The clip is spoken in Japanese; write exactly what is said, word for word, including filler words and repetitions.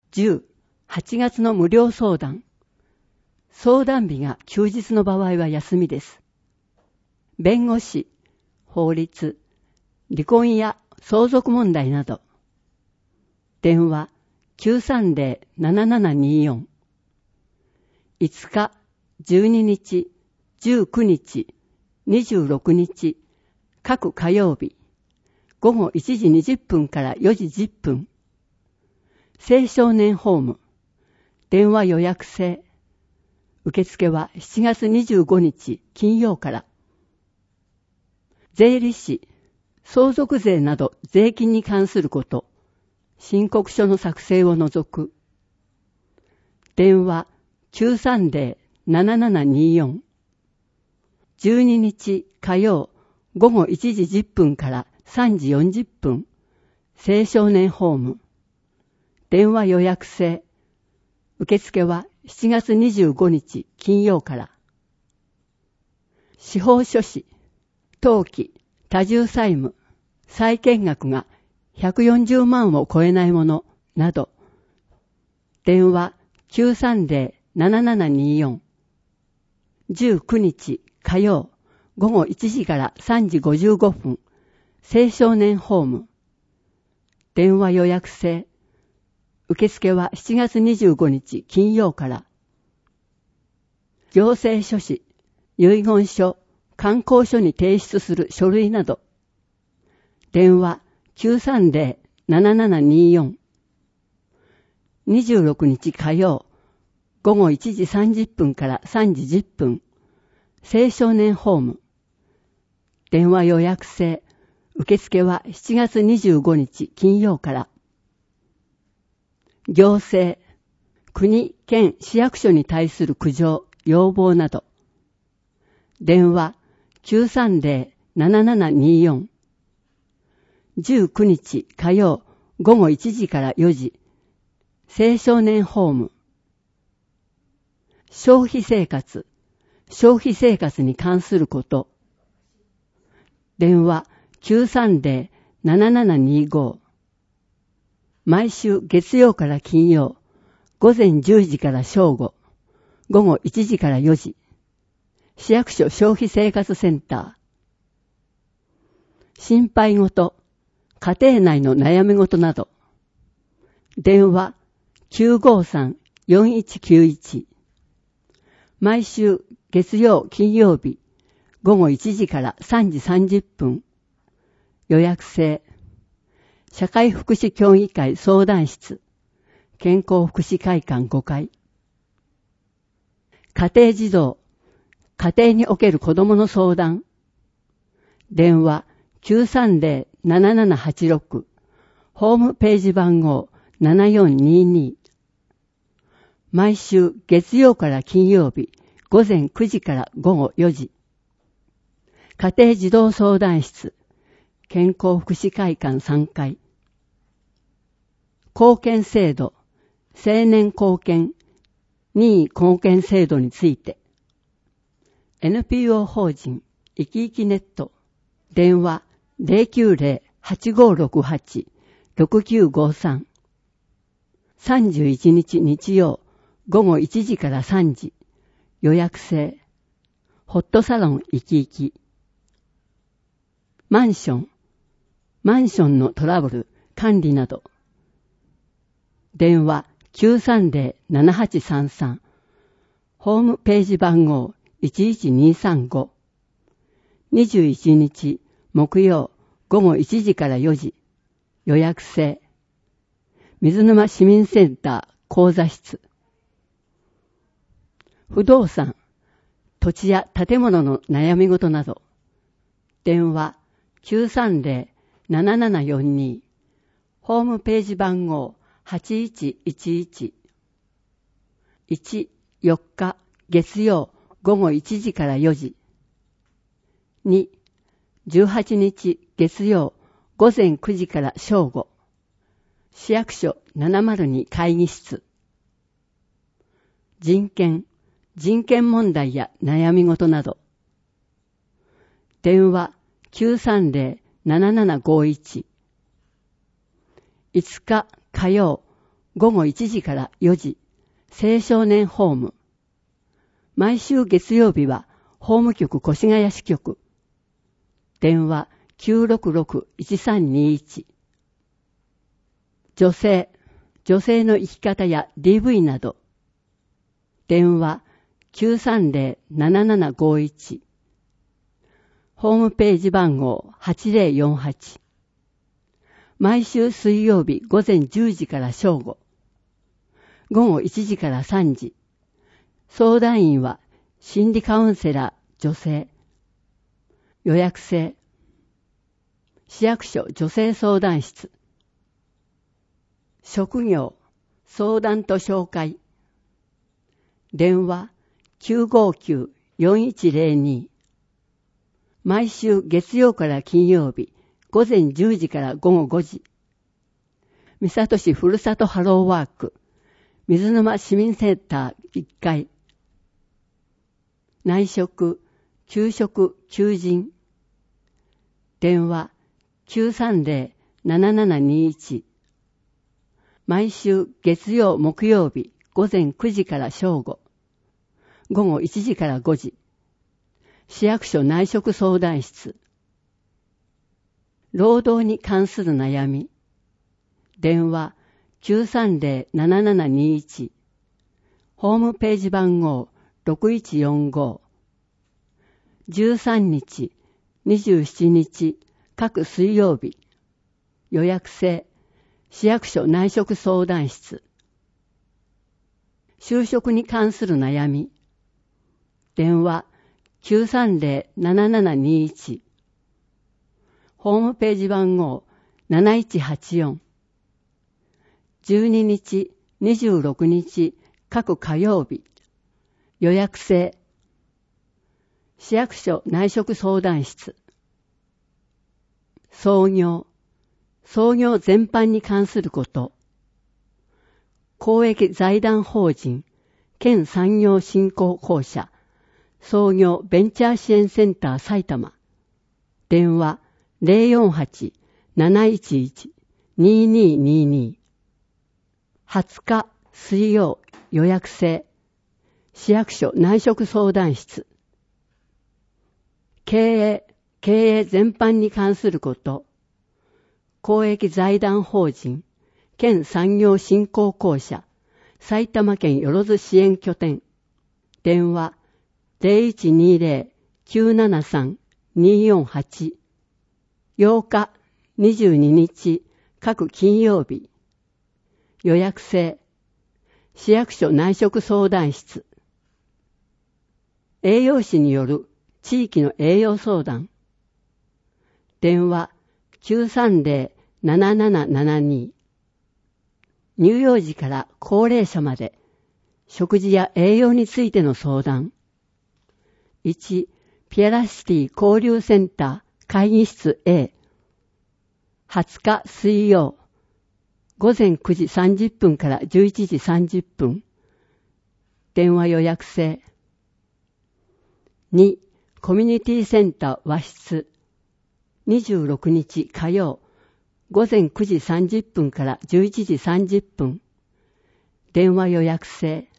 じゅう、はちがつの無料相談。相談日が休日の場合は休みです。弁護士、法律、離婚や相続問題など。電話 きゅうさんゼロ ななななによん。いつか、じゅうににち、じゅうくにち、にじゅうろくにち、各火曜日、ごごいちじにじゅっぷんからよじじゅっぷん。青少年ホーム、電話予約制。受付はしちがつにじゅうごにち金曜から。税理士、相続税など税金に関すること、申告書の作成を除く。電話 きゅうさんゼロ ななななによん。じゅうににち火曜ごごいちじじゅっぷんからさんじよんじゅっぷん。青少年ホーム。電話予約制。受付はしちがつにじゅうごにち金曜から。司法書士、登記、多重債務、債権額がひゃくよんじゅうまんを超えないものなど。電話 きゅうさんゼロ ななななによん。じゅうくにち火曜ごごいちじからさんじごじゅうごふん。青少年ホーム。電話予約制。受付はしちがつにじゅうごにち金曜から。行政書士、遺言書、観光書に提出する書類など。電話 きゅうさんゼロ ななななによん。にじゅうろくにち火曜ごごいちじさんじゅっぷんからさんじじゅっぷん。青少年ホーム。電話予約制。受付はしちがつにじゅうごにち金曜から。行政、国、県、市役所に対する苦情、要望など。電話 きゅうさんゼロ ななななによん。じゅうくにち火曜ごごいちじからよじ。青少年ホーム。消費生活、消費生活に関すること。電話 きゅうさんゼロ ななななにご。毎週月曜から金曜、午前じゅうじから正午、午後いちじからよじ。市役所消費生活センター。心配事、家庭内の悩み事など。電話 きゅうごさん よんいちきゅういち。毎週月曜金曜日、午後いちじからさんじさんじゅっぷん。予約制。社会福祉協議会相談室。健康福祉会館ごかい。家庭児童。家庭における子どもの相談。電話 きゅうさんゼロ ななななはちろく。ホームページ番号ななよんにに。毎週月曜から金曜日午前くじから午後よじ。家庭児童相談室。健康福祉会館さんかい。貢献制度、青年貢献、任意貢献制度について。エヌピーオー 法人、いきいきネット。電話 ゼロきゅうゼロ はちごろくはち ろくきゅうごさん。さんじゅういちにち日曜、午後いちじからさんじ。予約制。ホットサロンいきいき。マンション。マンションのトラブル、管理など。電話 きゅうさんゼロ ななはちさんさん。ホームページ番号いちいちにさんご。にじゅういちにち木曜午後いちじからよじ。予約制。水沼市民センター講座室。不動産、土地や建物の悩み事など。電話 きゅうさんゼロ ななななよんに。ホームページ番号はちいちいちいち。いち、よっか月曜午後いちじからよじ。に、じゅうはちにち月曜午前くじから正午。市役所ななまるに会議室。人権、人権問題や悩み事など。電話 きゅうさんゼロ ななななごいち。いつか火曜午後いちじからよじ、青少年ホーム。毎週月曜日は、法務局越谷支局。電話 きゅうろくろくいちさんにいち。女性、女性の生き方や ディーブイ など。電話 きゅうさんぜろななななごいち。ホームページ番号はちぜろよんはち。毎週水曜日午前じゅうじから正午。午後いちじからさんじ。相談員は心理カウンセラー女性。予約制。市役所女性相談室。職業、相談と紹介。電話 きゅうごきゅうよんいちぜろに。毎週月曜から金曜日午前じゅうじから午後ごじ。三郷市ふるさとハローワーク水沼市民センターいっかい。内職、給食、求人。電話 きゅうさんぜろななななにいち。毎週月曜木曜日午前くじから正午。午後いちじからごじ。市役所内職相談室。労働に関する悩み。電話 きゅうさんぜろななななにいち。ホームページ番号ろくいちよんご。じゅうさんにち、にじゅうしちにち、各水曜日。予約制。市役所内職相談室。就職に関する悩み。電話 きゅうさんぜろななななにいち。ホームページ番号なないちはちよん。じゅうににち、にじゅうろくにち、各火曜日。予約制。市役所内職相談室。創業。創業全般に関すること。公益財団法人、県産業振興公社、創業ベンチャー支援センター埼玉。電話 ゼロよんはち なないちいち にーにーにーにー。はつか水曜予約制。市役所内職相談室。経営、経営全般に関すること。公益財団法人、県産業振興公社、埼玉県よろず支援拠点。電話 ゼロいちにゼロ きゅうななさん にーよんはち。ようか、にじゅうににち、各金曜日。予約制。市役所内職相談室。栄養士による地域の栄養相談。電話 きゅうさんぜろななななななに。乳幼児から高齢者まで食事や栄養についての相談。いち. ピアラシティ交流センター会議室 A。はつか水曜午前くじさんじゅっぷんからじゅういちじさんじゅっぷん。電話予約制。に. コミュニティセンター和室。にじゅうろくにち火曜午前くじさんじゅっぷんからじゅういちじさんじゅっぷん。電話予約制。